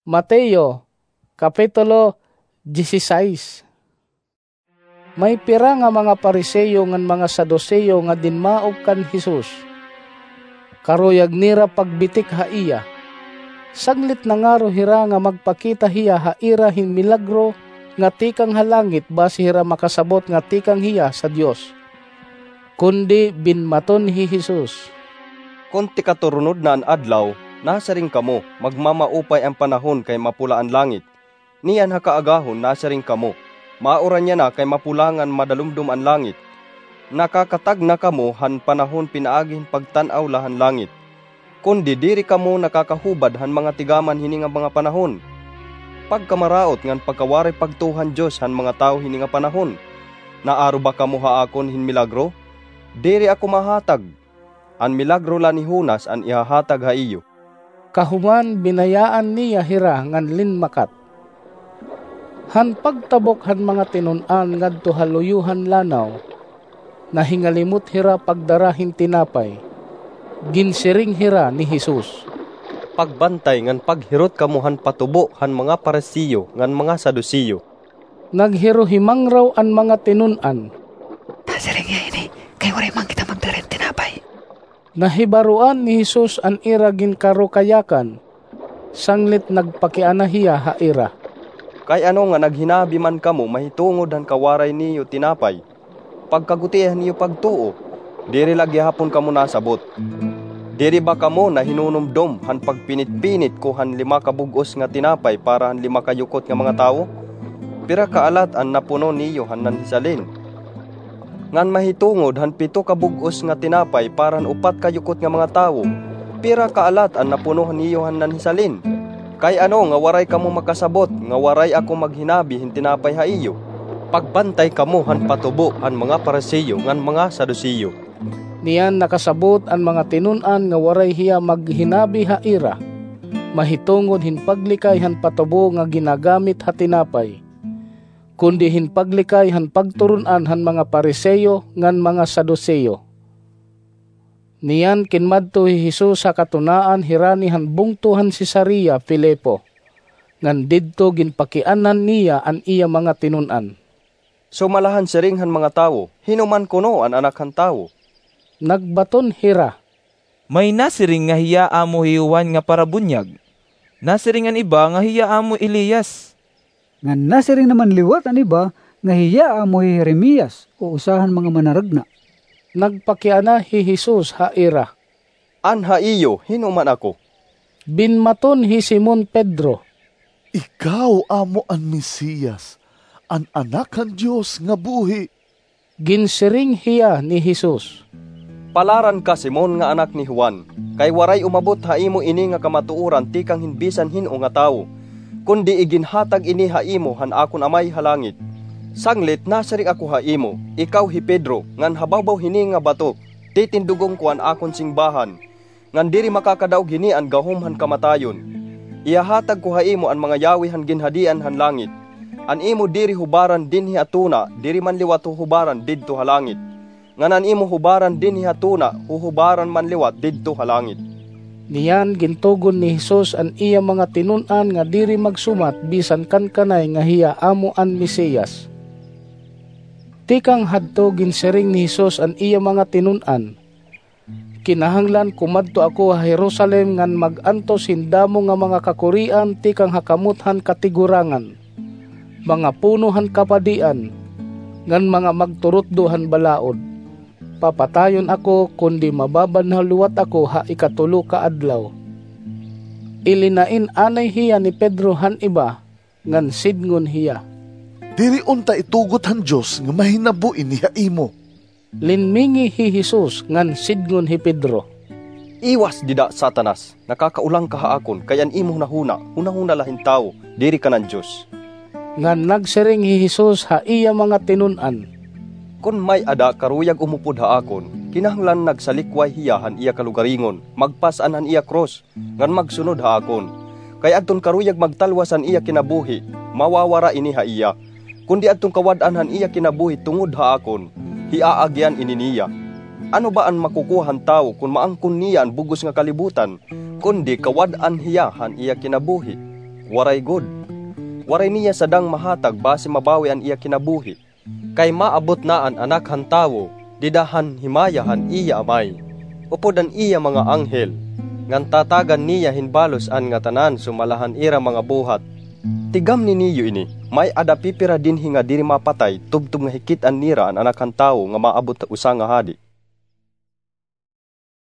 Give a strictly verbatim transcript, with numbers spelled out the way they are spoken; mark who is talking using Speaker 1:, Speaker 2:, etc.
Speaker 1: Mateo, Kapitulo disisays. May pira nga mga Pariseyo ngan mga Saduseyo nga dinmaog kan Jesus. Karuyag nira pagbitik ha iya. Saglit na ngaro hira nga magpakita hiya haira hin milagro nga tikang halangit basi hira makasabot nga tikang hiya sa Dios. Kundi binmaton hi Jesus.
Speaker 2: Kung ti katurunod na an adlaw, nasa rin kamo, magmamaupay ang panahon kay mapula ang langit. Niyan hakaagahon, nasa rin kamo. Mauran niya na kay mapulangan madalumdum ang langit. Nakakatag na kamo han panahon pinaagin pagtanaw lahan langit. Kundi diri kamo nakakahubad han mga tigaman hininga mga panahon. Pagkamaraot ngan pagkawari pagtuhan Diyos han mga tao hininga panahon. Naaro ba kamo haakon hin milagro? Diri ako mahatag. An milagro la ni Jonas an ihahatag ha iyo.
Speaker 1: Kahuman binayaan niya hira ngan linmakat. Han pagtabok han mga tinunan ngadto haluyuhan lanaw. Nahingalimot hira pagdarahin tinapay. Ginsiring hira ni Jesus.
Speaker 2: Pagbantay ngan paghirot kamuhan patubo han mga Parisiyo ngan mga Saduseyo.
Speaker 1: Naghiro himang raw an mga tinunan.
Speaker 3: Nasiring niya ini, kay wari man kita magdarin tinapay.
Speaker 1: Nahibaruan ni Jesus an ira ginkaro kayakan. Sanglit nagpakianahiya ha ira.
Speaker 2: Kay ano nga naghinabi man kamo mahitungod han kawaray niyo tinapay. Pagkagutihan niyo pagtuo, diri lagi hapon kamo nasabot. Diri ba kamo na hinunumdom han pagpinit-pinit ko han lima kabugos nga tinapay para han lima kayukot nga mga tao? Pira kaalat an napuno niyo han nanhisalin. Ngan mahitungod han pito kabugos nga tinapay para han upat kayukot nga mga tao. Pira kaalat an napuno niyo han nanhisalin. Kay ano nga waray kamo makasabot, nga waray ako maghinabi hin tinapay ha iyo. Pagbantay kamo han patubo han mga Parisiyo ngan mga Saduseyo.
Speaker 1: Niyan nakasabot ang mga tinunan nga waray hiya maghinabi ha ira. Mahitungod hin paglikay han patubo nga ginagamit ha tinapay. Kundi hin paglikay han pagturunan han mga Pariseyo ngan mga Saduseyo. Niyan kinmadto hi Jesus sa katunaan hirani han bungtuhan si Cesarea Filipo. Ngan didto ginpakianan niya an iya mga tinunan.
Speaker 2: So malahan siring han mga tawo, hinuman kuno an anak han tawo.
Speaker 1: Nagbaton hira.
Speaker 4: May nasiring nga hiya amo hiuwan nga parabunyag. Nasiring an iba nga hiya amo Elias.
Speaker 5: Nga nasiring naman liwat an iba nga hiya amo Jeremias o usahan mga manaragna.
Speaker 1: Nagpakiana hi Jesus ha ira.
Speaker 2: An ha iyo, hinuman ako.
Speaker 1: Binmaton hi Simon Pedro.
Speaker 6: Ikaw amo an Mesiyas, an anak kan Dios nga buhi.
Speaker 1: Ginsiring hiya ni Jesus.
Speaker 2: Palaran ka Simon nga anak ni Juan, kay waray umabot ha imo ini nga kamatuoran tikang hinbisan hino nga tawo, kundi iginhatag ini ha imo han akon amay halangit. Sanglit nasarik ako ha imo, ikaw hi Pedro, ngan hababaw hini nga bato, titindugong kuan akon singbahan, ngan diri makakadaog hini an gahom han kamatayon. Iyahatag ko ha imo an mga yawi han ginhadian han langit. An imo diri hubaran dinhi atuna, diri man liwat hubaran didto ha langit. Ngan an imo hubaran dinhi atuna, huhubaran man liwat didto ha langit.
Speaker 1: Niyan gintugon ni Jesus an iya mga tinunan nga diri magsumat bisan kan kanay nga hiya amo an Mesiyas. Tikang hadto ginsiring ni Jesus an iya mga tinunan. Kinahanglan kumadto ako ha Jerusalem ngan mag-antos hindamo nga mga kakurian tikang hakamuthan katigurangan. Mga punuhan kapadian, ngan mga magturutduhan balaod. Papatayon ako kundi mababanhaluwat ako ha ikatulo ka adlaw. Ilinain anay hiya ni Pedro han iba, ngan sidngon hiya.
Speaker 6: Diri unta itugot han Dios nga mahinabo ini ha imo.
Speaker 1: Linmingi hi Jesus ngan sidngon hi Pedro.
Speaker 2: Iwas dida Satanas, nakakaulang ka haakon kayan imo nahuna, hunahuna lahin tao, diri ka ng Dios.
Speaker 1: Ngan nagsiring hi Jesus ha iya mga tinunan.
Speaker 2: Kun may ada karuyag umupod haakon, kinahanglan nagsalikway hiyahan iya kalugaringon, magpasan han iya cross, ngan magsunod haakon. Kay adton karuyag magtalwasan iya kinabuhi, mawawara ini ha iya. Kundi adton kawadaan han iya kinabuhi tungod haakon, hiaagyan ini niya. Ano ba ang makukuhan tao kung maangkon niya ang bugos nga kalibutan, kundi kawadaan hiya han iya kinabuhi. waray god. Waray niya sadang mahatag base mabawi an iya kinabuhi. Kay maabot na an anak han tawo, didahan himayahan iya amay. Upodan iya mga anghel, ngan tatagan niya hinbalos an nga tanan sumalahan ira mga buhat. Tigam ni niyo ini, may adapipira din hinga diri mapatay, tubtub nga hikit an nira an anak han tawo nga maabot usa nga hadi.